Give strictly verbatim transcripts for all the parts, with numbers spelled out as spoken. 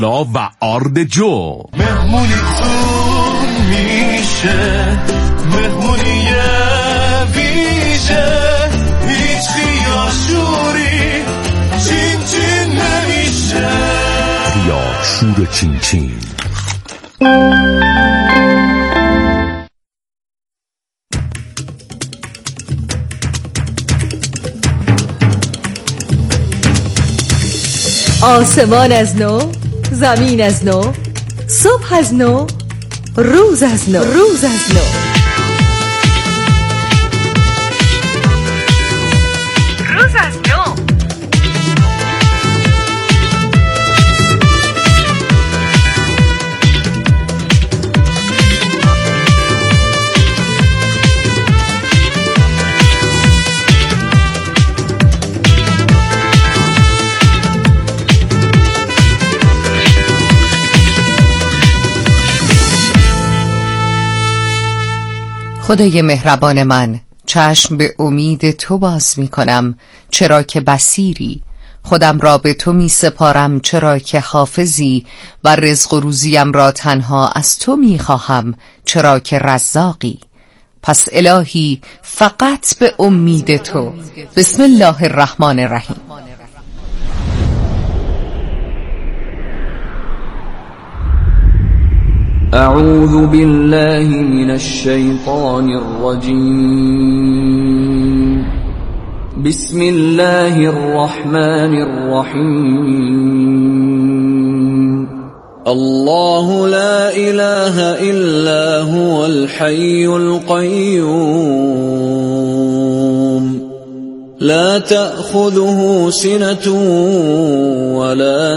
و آرد جو. مهمونی تو میشه، مهمونی ویژه، هیچ خیاشوری چین چین نمیشه. خیاشور چین چین. آسمان از نو، زمین از نو، صبح از نو، روز از نو، روز از نو، روز از نو. خدای مهربان من، چشم به امید تو باز می کنم، چرا که بصیری. خودم را به تو می سپارم، چرا که حافظی، و رزق و روزیم را تنها از تو می خواهم، چرا که رزاقی. پس الهی فقط به امید تو. بسم الله الرحمن الرحیم. أعوذ بالله من الشيطان الرجيم. بسم الله الرحمن الرحيم. الله لا إله إلا هو الحي القيوم لا تأخذه سنة ولا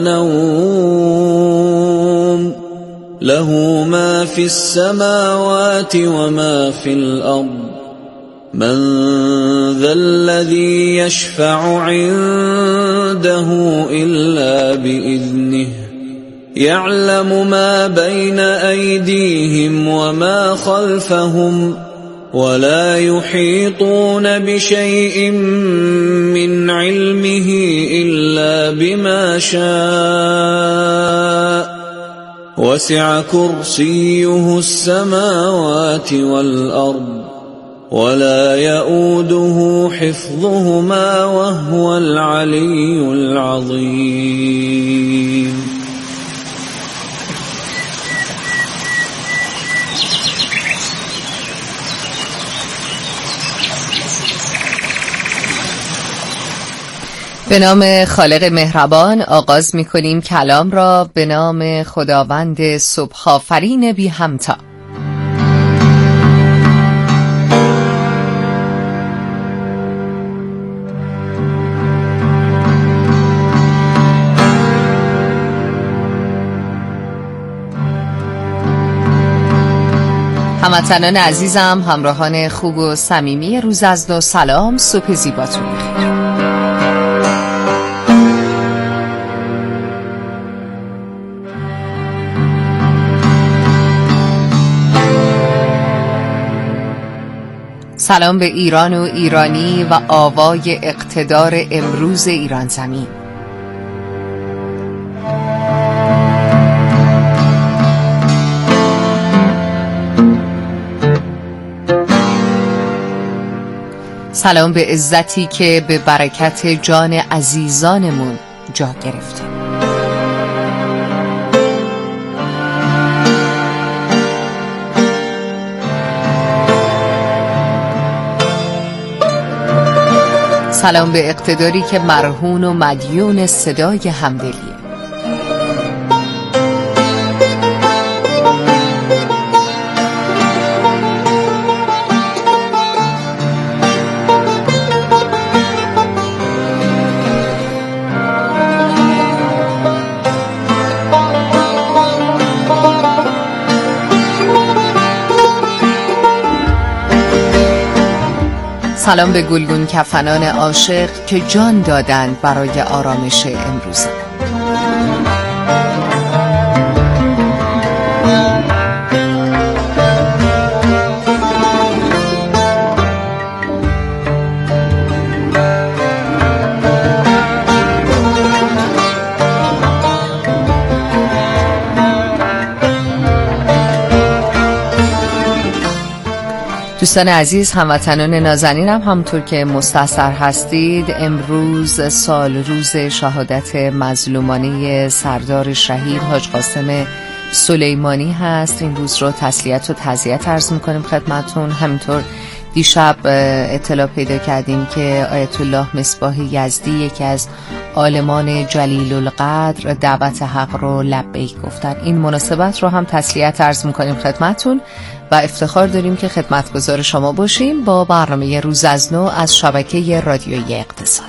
نوم له ما في السماوات وما في الأرض من ذا الذي يشفع عنده إلا بإذنه يعلم ما بين أيديهم وما خلفهم ولا يحيطون بشيء من علمه إلا بما شاء وسع كرسيه السماوات والأرض ولا يؤوده حفظهما وهو العلي العظيم. به نام خالق مهربان آغاز می کنیم کلام را. به نام خداوند صبح آفرین بی همتا. هموطنان عزیزم، همراهان خوب و صمیمی روز از نو، سلام، صبح زیباتون بخیر. سلام به ایران و ایرانی و آوای اقتدار امروز ایران زمین. سلام به عزتی که به برکت جان عزیزانمون جا گرفته. سلام به اقتداری که مرهون و مدیون صدای همدلیه. سلام به گلگون کفنان عاشق که جان دادند برای آرامش امروزه. دوستان عزیز، هموطنان نازنینم، همونطور که مستحضر هستید، امروز سال روز شهادت مظلومانه سردار شهید حاج قاسم سلیمانی هست. این روز رو تسلیت و تعزیت عرض میکنیم خدمتون. همینطور دیشب اطلاع پیدا کردیم که آیت الله مصباح یزدی، یکی از عالمان جلیل القدر، دعوت حق رو لبیک گفتن. این مناسبت رو هم تسلیت عرض میکنیم خدمتون و افتخار داریم که خدمتگزار شما باشیم با برنامه روز از نو از شبکه رادیویی اقتصاد.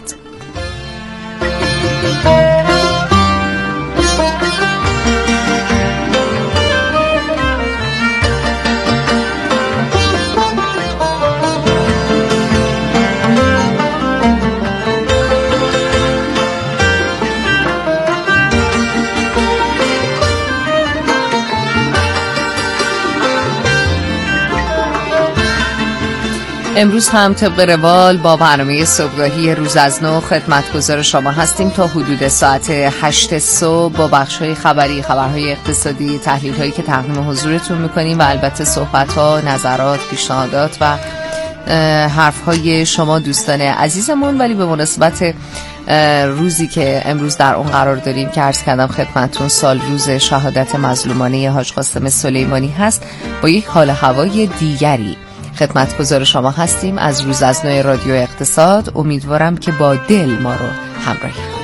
امروز هم طبق روال با برنامه صبحگاهی روز از نو خدمتگزار شما هستیم تا حدود ساعت هشت صبح با بخش‌های خبری، خبرهای اقتصادی، تحلیل‌هایی که تقدیم حضورتون می‌کنیم و البته صحبت‌ها، نظرات، پیشنهادات و حرف‌های شما دوستان عزیزمون. ولی به مناسبت روزی که امروز در اون قرار داریم که عرض کردم خدمتتون سال روز شهادت مظلومانه حاج قاسم سلیمانی هست، با یک حال هوای دیگری خدمتگزار شما هستیم از روز از نو رادیو اقتصاد. امیدوارم که با دل ما رو همراهی کنید.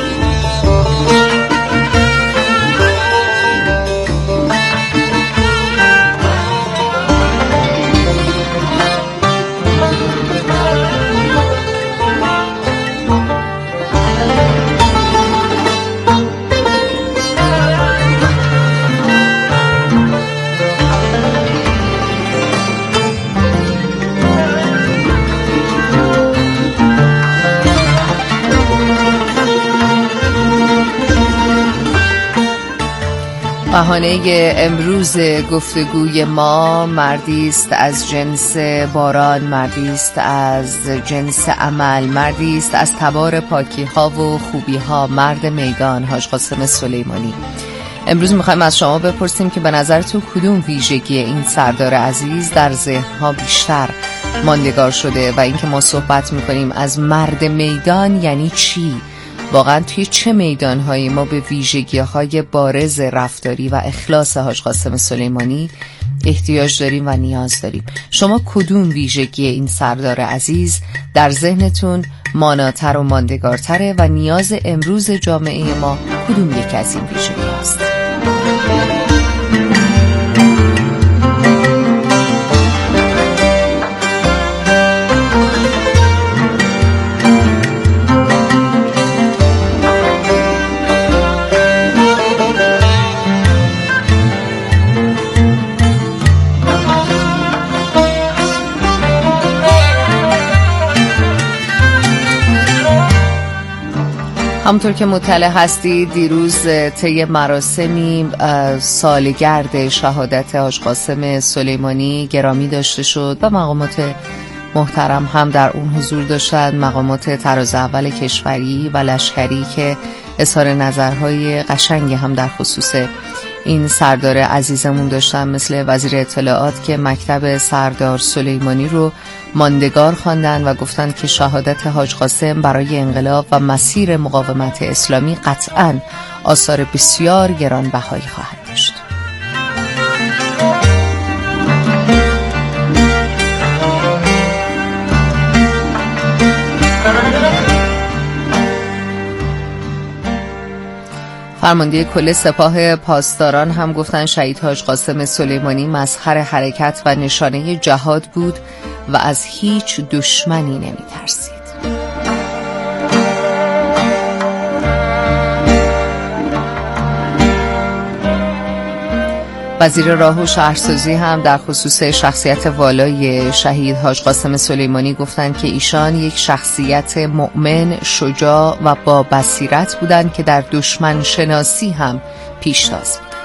بهانه امروز گفتگوی ما مردی است از جنس باران، مردی است از جنس عمل، مردی است از تبار پاکی ها و خوبی ها، مرد میدان حاج قاسم سلیمانی. امروز میخوایم از شما بپرسیم که به نظرتون کدوم ویژگی این سردار عزیز در ذهنها بیشتر ماندگار شده و اینکه ما صحبت میکنیم از مرد میدان یعنی چی؟ واقعا توی چه میدان‌هایی ما به ویژگی‌های بارز رفتاری و اخلاص حاج قاسم سلیمانی احتیاج داریم و نیاز داریم؟ شما کدوم ویژگی این سردار عزیز در ذهنتون ماناتر و ماندگارتره و نیاز امروز جامعه ما کدوم یک از این ویژگی هست؟ همونطور که مطلع هستید دیروز طی مراسمی سالگرد شهادت حاج قاسم سلیمانی گرامی داشته شد و مقامات محترم هم در اون حضور داشتند، مقامات طراز اول کشوری و لشکری که اظهار نظرهای قشنگی هم در خصوص این سردار عزیزمون داشتن، مثل وزیر اطلاعات که مکتب سردار سلیمانی رو ماندگار خواندن و گفتند که شهادت حاج قاسم برای انقلاب و مسیر مقاومت اسلامی قطعاً آثار بسیار گرانبهایی خواهد داشت. فرمانده کل سپاه پاسداران هم گفتن شهید حاج قاسم سلیمانی مظهر حرکت و نشانه جهاد بود و از هیچ دشمنی نمی ترسید. وزیر راه و شهرسازی هم در خصوص شخصیت والای شهید حاج قاسم سلیمانی گفتند که ایشان یک شخصیت مؤمن، شجاع و با بصیرت بودند که در دشمن شناسی هم پیشتاز بودند.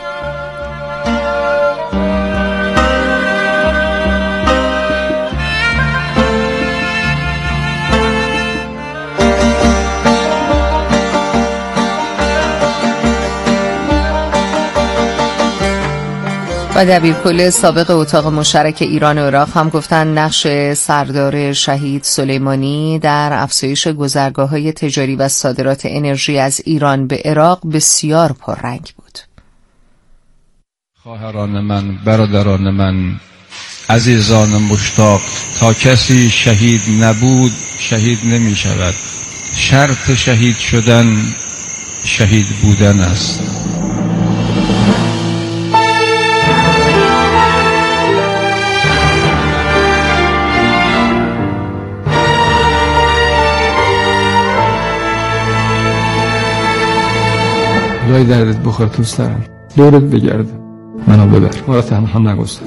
و دبیرکل سابق اتاق مشترک ایران و عراق هم گفتن نقش سردار شهید سلیمانی در افزایش گذرگاه‌های تجاری و صادرات انرژی از ایران به عراق بسیار پررنگ بود. خواهران من، برادران من، عزیزان مشتاق، تا کسی شهید نبود شهید نمی شود. شرط شهید شدن شهید بودن است. خدای دردت بخور دوست دارم، دورت بگرده، منو ببر، ما را تنها نگذار.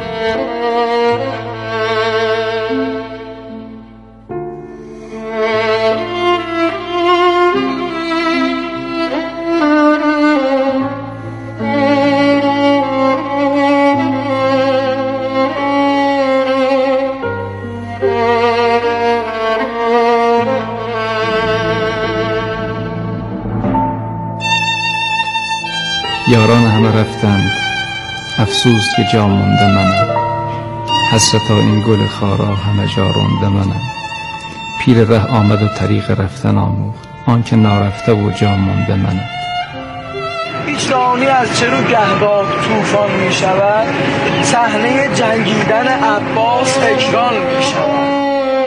یاران همه رفتند، افسوس که جا مونده منم. حسرتا این گل خارا همه جا رونده منم. پیر ره آمد و طریق رفتن آموخت، آن که نارفته و جا مونده منم. هیچ رانی از چرا گهگاه طوفان می شود، صحنه جنگیدن عباس تکرار می شود.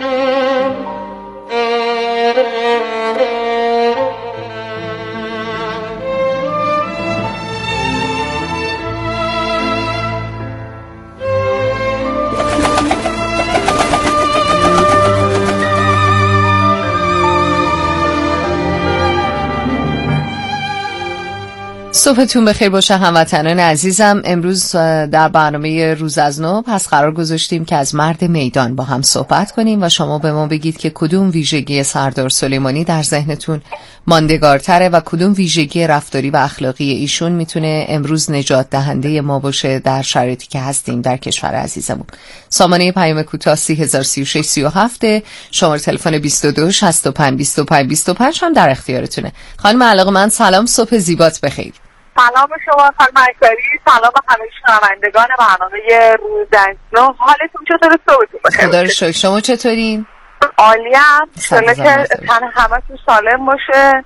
صبحتون بخیر باشه هموطنان عزیزم. امروز در برنامه روز از نو پس قرار گذاشتیم که از مرد میدان با هم صحبت کنیم و شما به ما بگید که کدوم ویژگی سردار سلیمانی در ذهنتون ماندگارتره و کدوم ویژگی رفتاری و اخلاقی ایشون میتونه امروز نجات دهنده ما باشه در شرایطی که هستیم در کشور عزیزمون. سامانه پیام کوتاه سی هزار سی و شش سی و هفت، شماره تلفن بیست و دو شصت و پنج بیست و پنج بیست و پنج هم در اختیارتونه. خانم علاقه‌مند سلام، صبح زیبات بخیر. سلام شما خانم اکبری، سلام به همه شنوندگان برنامه روز از نو. حالتون چطوره؟ صبحتون بخیر. خدا رو شکر. شما چطورین؟ عالیم. انشالله که تن همتون سالم باشه.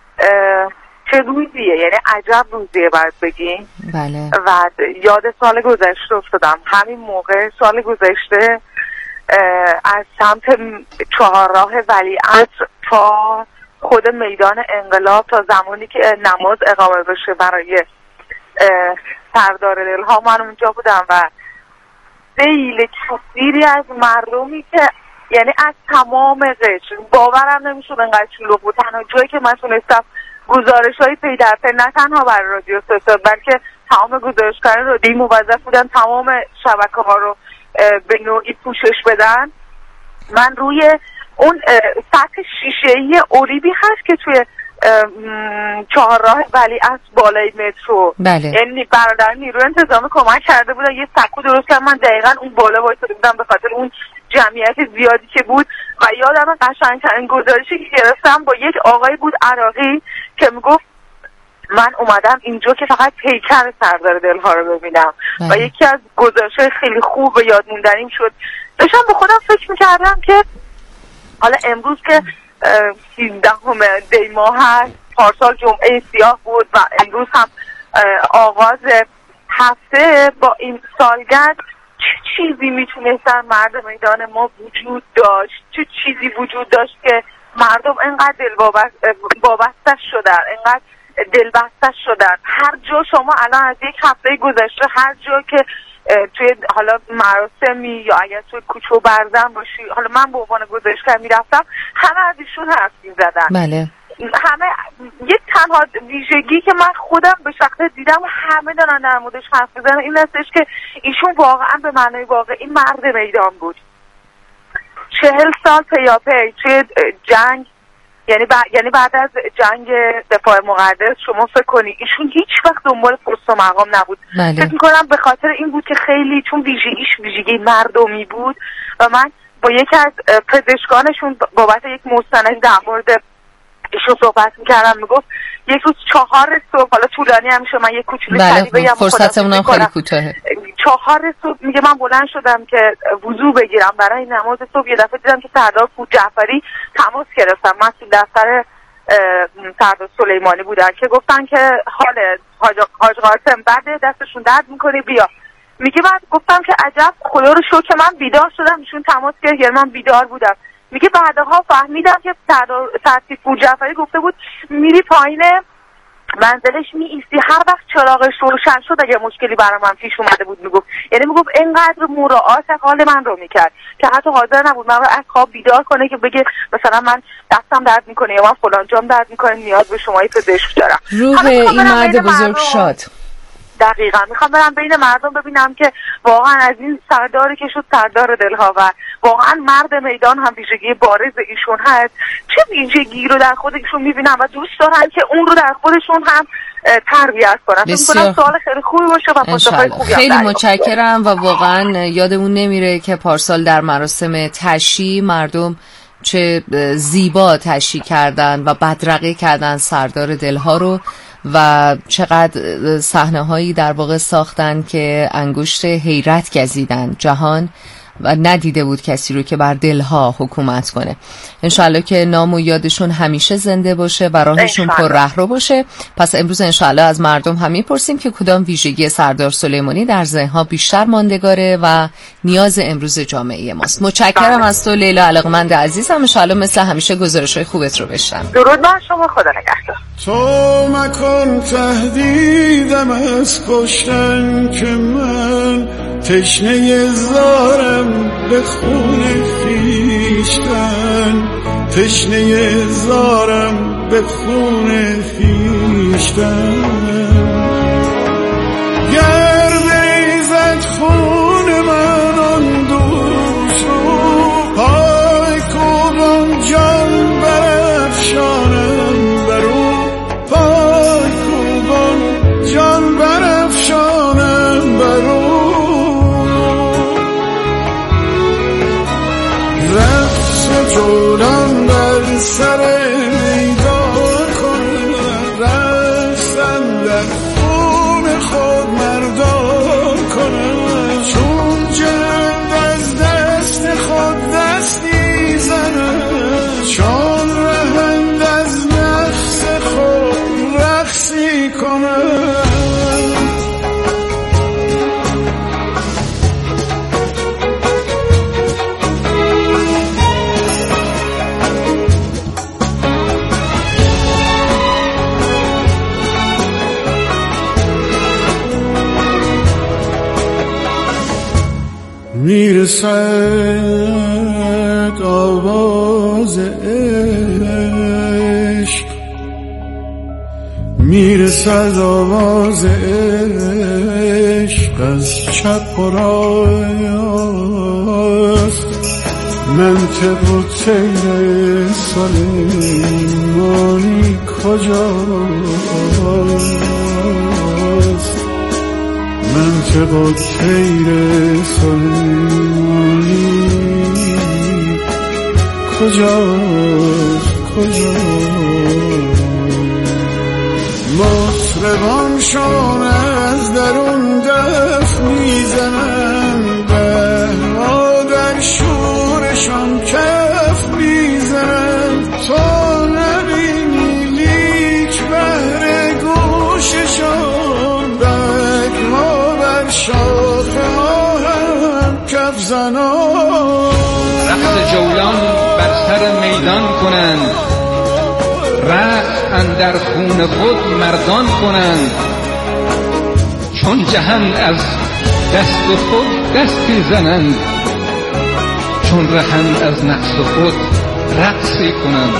چه روزیه، یعنی عجب روزیه باید بگیم. بله. و یاد سال گذشته افتادم. همین موقع سال گذشته از سمت چهارراه ولیعصر تا خود میدان انقلاب تا زمانی که نماز اقامه بشه برای سردار دلها، من اونجا بودم و سیل کثیری از مردمی که یعنی از تمام قشر باورم نمیشد انقدر شلوغ بود. تنها جایی که من تونستم گزارش های پی در پی نه تنها برای رادیو ستاد بلکه تمام گزارشگران رادیویی موظف بودن تمام شبکه ها رو به نوعی پوشش بدن. من روی اون سطح شیشه‌ای اوریبی هست که توی چهارراه ولیعصر بالای مترو، بله. یعنی برادر نیروی انتظامی کمک کرده بودن یه سکو درست کردن. من دقیقاً اون بالا وایساده بودم به خاطر اون جمعیت زیادی که بود و یادم قشنگترین گزارشی که گرفتم با یک آقای بود عراقی که میگفت من اومدم اینجا که فقط پیکر سردار دلها رو ببینم، بله. و یکی از گزارش‌های خیلی خوب و یادموندنیم شد. داشتم به خودم فکر میکردم که حالا امروز که سیزدهم دی ماه هست، پارسال جمعه سیاه بود و امروز هم آغاز هفته با این سالگرد، چه چیزی میتونست در مرد میدان ما وجود داشت، چه چیزی وجود داشت که مردم انقدر دل وابسته شدن، انقدر دل بسته شدن. هر جا شما الان از یک هفته گذشته هر جا که توی حالا مراسمی یا اگر توی کوچه و برزن باشی، حالا من به عنوان گزارشگر میرفتم، همه از ایشون حرف میزدن. بله. همه یک تنها ویژگی که من خودم به شخص دیدم همه دارن در موردش حرف میزنن این هستش که ایشون واقعا به معنای واقعی مرد میدان بود. چهل سال پیاپی توی جنگ، یعنی بعد یعنی بعد از جنگ دفاع مقدس شما فکر کنی ایشون هیچ وقت دنبال پست و مقام نبود. بله. فکر میکنم به خاطر این بود که خیلی چون ویژگیش ویژگی مردمی بود و من با یکی از پزشکانشون بابت یک مستند در مورد ایشون صحبت میکردم میگفت یک روز چهار صبح، حالا طولانی هم میشه من یک کوچولو سریع بگم فرصتمون هم خیلی کوتاهه. چهار صبح میگه من بلند شدم که وضو بگیرم برای نماز صبح، یه دفعه دیدم که سردار پور جعفری تماس گرفتم، من تو دفتر سردار سلیمانی بودن که گفتن که حال حاج قاسم بده، دستشون درد میکنه بیا. میگه بعد گفتم که عجب خدا رو شکر که من بیدار شدم، ایشون تماس گرفت یعنی من بیدار بودم. میگه بعدها فهمیدم که سردار پور جعفری گفته بود میری پایین منزلش می ایستی، هر وقت چراغش روشن شد اگه مشکلی برای من پیش اومده بود میگفت، یعنی میگفت اینقدر مراعات حال من رو میکرد که حتی حاضر نبود من رو از خواب بیدار کنه که بگه مثلا من دستم درد میکنه یا من فلان جام درد میکنه نیاز به شمایی پزشک دارم. روح این مرد بزرگ شاد. دقیقا میخوام برم بین مردم ببینم که واقعا از این سرداری که شد سردار دلها و واقعا مرد میدان هم ویژگی بارز ایشون هست، چه ویژگی رو در خودشون میبینم و دوست دارن که اون رو در خودشون هم تربیت کنن. فکر کنم سوال خیلی خوبی باشه و پاسخ خوبی. خیلی متشکرم و واقعا یادمون نمیره که پارسال در مراسم تشییع مردم چه زیبا تشییع کردن و بدرقه کردن سردار دلها رو و چقدر صحنه هایی در واقع ساختن که انگشت حیرت گزیدن جهان و ندیده بود کسی رو که بر دلها حکومت کنه. انشالله که نام و یادشون همیشه زنده باشه و راهشون پر رهرو باشه. پس امروز انشالله از مردم هم میپرسیم که کدام ویژگی سردار سلیمانی در ذهنها بیشتر ماندگاره و نیاز امروز جامعه ماست. متشکرم از تو لیلا علاقمند عزیزم. انشالله مثل همیشه گزارش‌های خوبت رو بشنوم. درود بر شما، خدا نگهدار. تو مکن تهدیدم از کشتن که من تشنه زارم به خون خویشتن، تشنه زارم به خون خویشتن. گر بریزد خون من آن دوش رو، پای کوبان جان برافشانم برو، پای کوبان جان برافشانم برو. جولان بر سر میدان کنم، رفتن در خون خود مردان کنم، چون جند از دست خود دستی زنم، چون رهند از نفس خود رقصی کنم. میرسد آواز عشق، میرسد آواز عشق از چپ و راست، منطق و طیر سلیمانی کجاست، منطق و طیر سلیمانی کجاست کجاست. مطربانشون از درون دف میزنن، بهوا در شورشان کف میزنن، تو نبینی لیک بهر گوششان، بگما بر شاخه ها هم کف زنان. رقص جولان بر سر میدان کنند، رقص اندر خون خود مردان کنند، چون جهان از دست خود دستی زنند، چون رهند از نفس خود رقصی کنند.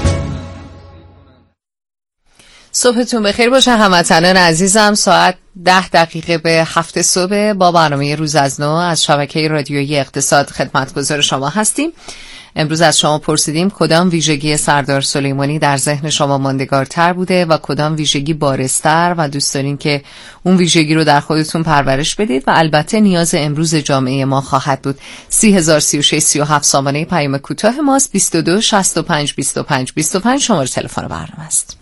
صبحتون بخیر باشه هموطنان عزیزم. ساعت ده دقیقه به هفت صبح با برنامه روز از نو از شبکه رادیویی اقتصاد خدمتگزار شما هستیم. امروز از شما پرسیدیم کدام ویژگی سردار سلیمانی در ذهن شما ماندگارتر بوده و کدام ویژگی بارزتر و دوست دارین که اون ویژگی رو در خودتون پرورش بدید و البته نیاز امروز جامعه ما خواهد بود. سی هزار سی و شش سی و هفت سامانه پیام کوتاه ماست. بیست و دو شصت و پنج بیست و پنج بیست و پنج شماره تلفن برنامه است.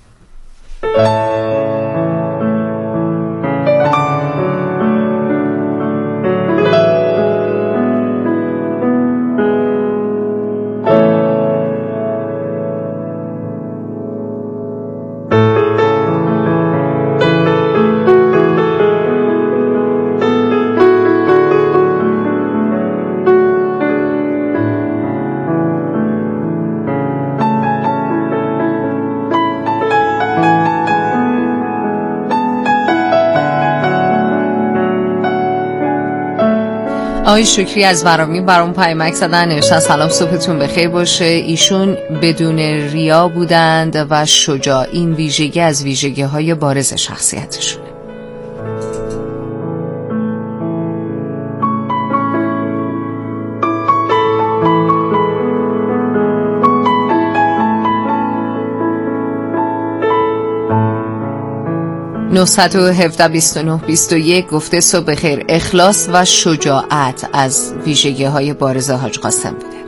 آقای شکری از ورامی برام پیامک زدن، نوشتن سلام صبحتون بخیر باشه. ایشون بدون ریا بودند و شجاع، این ویژگی از ویژگی های بارز شخصیتشون. نه یک هفت بیست و نه بیست و یک گفته صبح بخیر، اخلاص و شجاعت از ویژگی های بارز حاج قاسم بوده.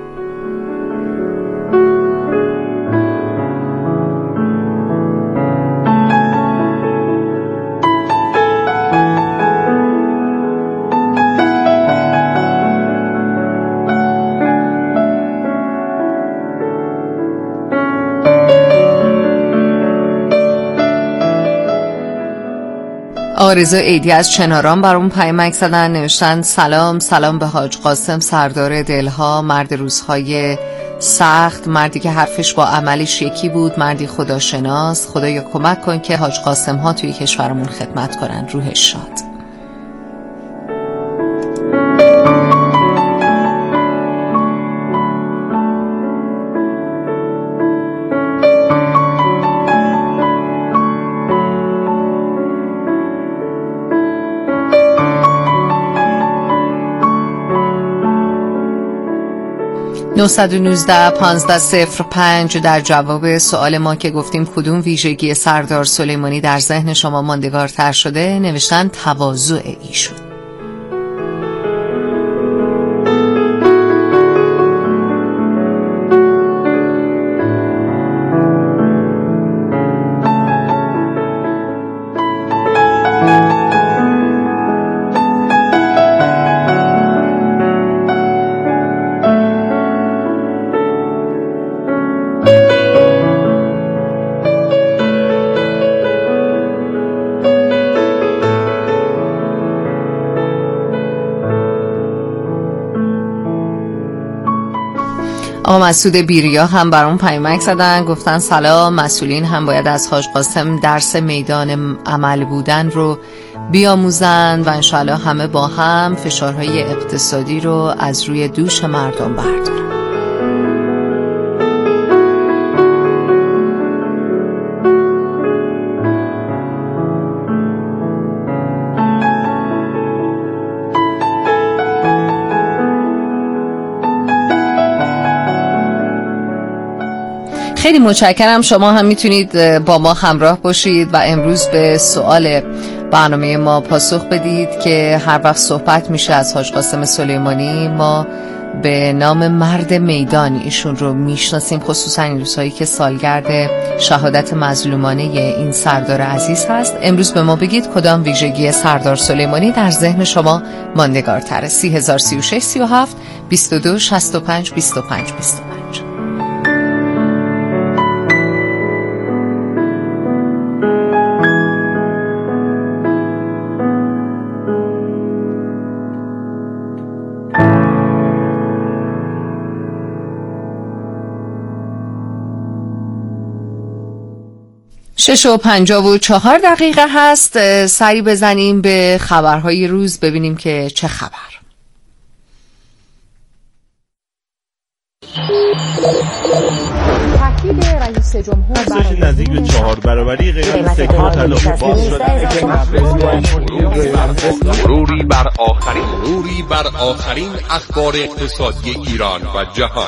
آرزو عیدی از چناران برام پیامک زدن، نوشتن سلام سلام به حاج قاسم، سردار دلها، مرد روزهای سخت، مردی که حرفش با عملش یکی بود، مردی خداشناس. خدایا کمک کن که حاج قاسم ها توی کشورمون خدمت کنن. روحش شاد. نه یک نه پانزده صفر پنج در جواب سوال ما که گفتیم کدوم ویژگی سردار سلیمانی در ذهن شما ماندگارتر شده، نوشتن تواضع ایشون. آقا مسعود بیریا هم برام پیامک زدن، گفتن سلام، مسئولین هم باید از حاج قاسم درس میدان عمل بودن رو بیاموزند و انشاءالله همه با هم فشارهای اقتصادی رو از روی دوش مردم بردارن. خیلی متشکرم. شما هم میتونید با ما همراه باشید و امروز به سوال برنامه ما پاسخ بدید که هر وقت صحبت میشه از حاج قاسم سلیمانی ما به نام مرد میدان ایشون رو میشناسیم، خصوصا این روزهایی که سالگرد شهادت مظلومانه این سردار عزیز هست. امروز به ما بگید کدام ویژگی سردار سلیمانی در ذهن شما ماندگارتره. سی هزار سی و شش سی و هفت بیست و دو شصت و پنج بیست و پنج بیست و پنج. شش و پنجاه و چهار دقیقه هست. سری بزنیم به خبرهای روز ببینیم که چه خبر. تاکید رئیس جمهور افزایش نزدیک به چهار برابری قیمت سکه طلا باعث شده مروری بر آخرین مروری بر آخرین اخبار اقتصادی ایران و جهان.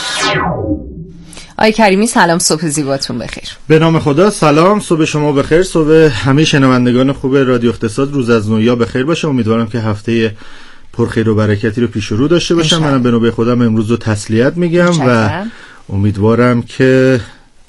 آقای کریمی سلام، صبح زیباتون بخیر. به نام خدا، سلام، صبح شما بخیر، صبح همه شنوندگان خوب رادیو اقتصاد، روز از نویا بخیر باشه. امیدوارم که هفته پرخیر و برکتی رو پیش رو داشته باشم. منم به نوبه خودم امروز رو تسلیت میگم و امیدوارم که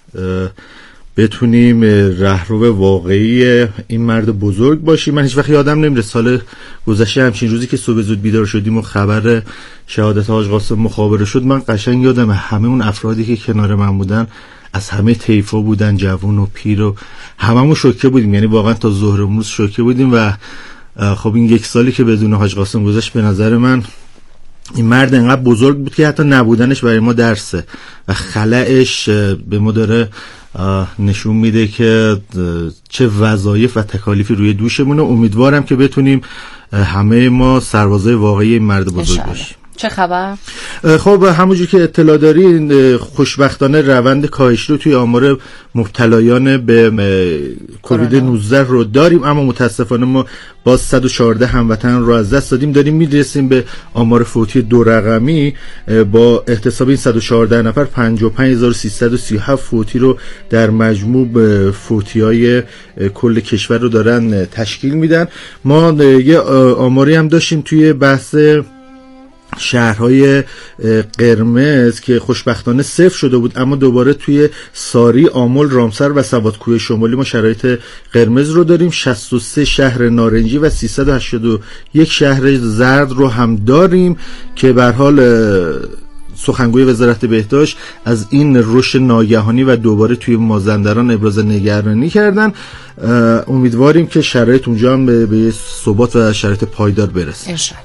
بتونیم رهرو واقعی این مرد بزرگ باشیم. من هیچ وقت یادم نمیره سال گذشته همچین روزی که صبح زود بیدار شدیم و خبر شهادت حاج قاسم مخابره شد، من قشنگ یادم همه اون افرادی که کنار من بودن از همه طیفا بودن، جوون و پیر و هممون شوکه بودیم، یعنی واقعا تا ظهر امروز شوکه بودیم. و خب این یک سالی که بدون حاج قاسم گذشت، به نظر من این مرد انقدر بزرگ بود که حتی نبودنش برای ما درسه و خلأش به ما داره نشون میده که چه وظایف و تکالیفی روی دوشمونه. امیدوارم که بتونیم همه ما سربازای واقعی این مرد بزرگ باشیم. چه خبر؟ خب همونجور که اطلاع دارین، خوشبختانه روند کاهشی رو توی آمار مبتلایان به کووید نوزده رو داریم، اما متاسفانه ما باز صد و چهارده هموطن رو از دست دادیم. داریم میرسیم به آمار فوتی دو رقمی با احتساب این صد و چهارده نفر پنجاه و پنج هزار و سیصد و سی و هفت فوتی رو در مجموع فوتی‌های کل کشور رو دارن تشکیل میدن. ما یه آماری هم داشتیم توی بحث شهرهای قرمز که خوشبختانه صفر شده بود، اما دوباره توی ساری، آمل، رامسر و سوادکوه شمالی ما شرایط قرمز رو داریم. شصت و سه شهر نارنجی و سیصد و هشتاد و یک شهر زرد رو هم داریم که به هر حال سخنگوی وزارت بهداشت از این رشد ناگهانی و دوباره توی مازندران ابراز نگرانی کردن. امیدواریم که شرایط اونجا هم به ثبات و شرایط پایدار برسه انشالله.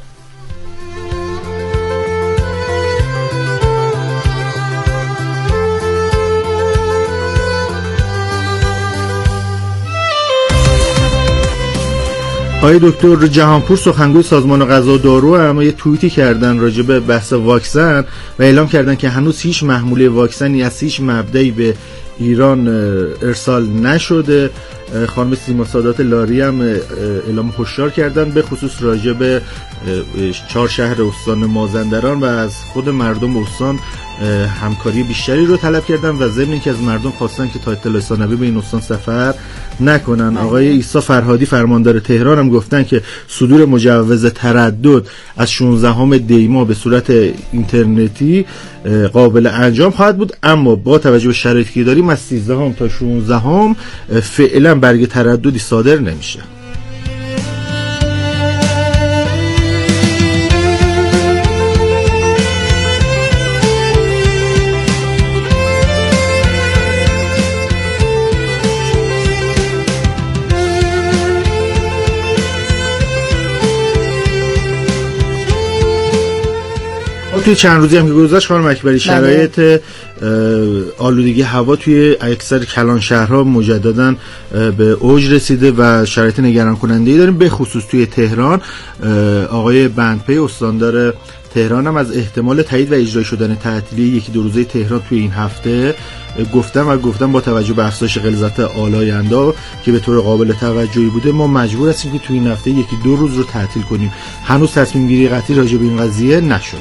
آقای دکتر جهانپور سخنگوی سازمان غذا و دارو هم یه توییتی کردن راجع به بحث واکسن و اعلام کردن که هنوز هیچ محموله واکسنی از هیچ مبدئی به ایران ارسال نشده. خانم سیما سادات لاری هم اعلام هشدار کردن به خصوص راجع به چهار شهر استان مازندران و از خود مردم استان همکاری بیشتری رو طلب کردن و ضمن اینکه از مردم خواستن که تا اطلاع ثانوی به این استان سفر نکنن. آقای عیسی فرهادی فرماندار تهران هم گفتن که صدور مجوز تردد از شانزدهم دی ماه به صورت اینترنتی قابل انجام خواهد بود، اما با توجه به شرایطی که داریم از سیزدهم تا شانزدهم فعلا برگ ترددی صادر نمیشه. توی چند روزی هم که گذشت خانم اکبری، شرایط آلودگی هوا توی اکثر کلان شهرها مجددا به اوج رسیده و شرایط نگران کننده‌ای داریم، به خصوص توی تهران. آقای بندپی استاندار تهران هم از احتمال تایید و اجرای شدن تعطیلی یکی دو روزه تهران توی این هفته گفتم و گفتم با توجه به افزایش غلظت آلاینده که به طور قابل توجهی بوده، ما مجبور هستیم که توی این هفته یکی دو روز رو تعطیل کنیم. هنوز تصمیم گیری قطعی راجع به این قضیه نشده.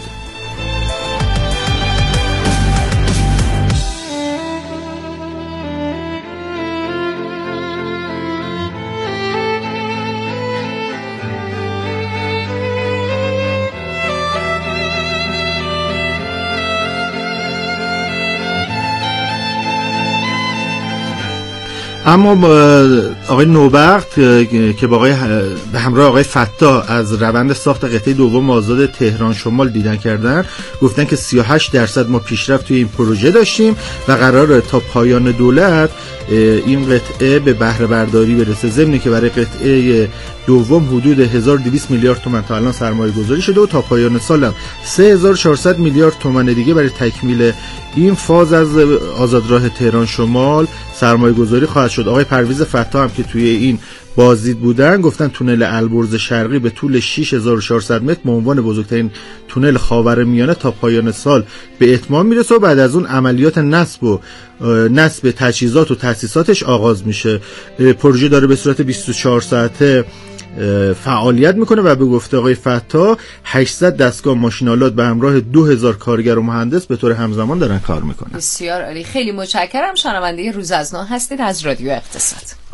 اما آقای نوبخت که با آقای به همراه آقای فتاح از روند ساخت قطعه دوم آزاد تهران شمال دیدن کردن، گفتن که سی و هشت درصد ما پیشرفت توی این پروژه داشتیم و قراره تا پایان دولت این قطعه به بهره برداری برسه. ضمن که برای قطعه دوم حدود هزار و دویست میلیارد تومان تا الان سرمایه گذاری شده و تا پایان سال هم سه هزار و چهارصد میلیارد تومان دیگه برای تکمیل این فاز از آزادراه تهران شمال سرمایه گذاری خواهد شد. آقای پرویز فتاح هم که توی این بازدید بودن گفتن تونل البرز شرقی به طول شش هزار و چهارصد متر به عنوان بزرگترین تونل خاورمیانه تا پایان سال به اتمام میرسه و بعد از اون عملیات نصب و نصب تجهیزات و تأسیساتش آغاز میشه. پروژه داره به صورت بیست و چهار ساعته فعالیت میکنه و به گفته آقای فتاح هشتصد دستگاه ماشین‌آلات به همراه دو هزار کارگر و مهندس به طور همزمان دارن کار میکنن. بسیار عالی، خیلی متشکرم. شنونده روز از نو هستید از رادیو اقتصاد.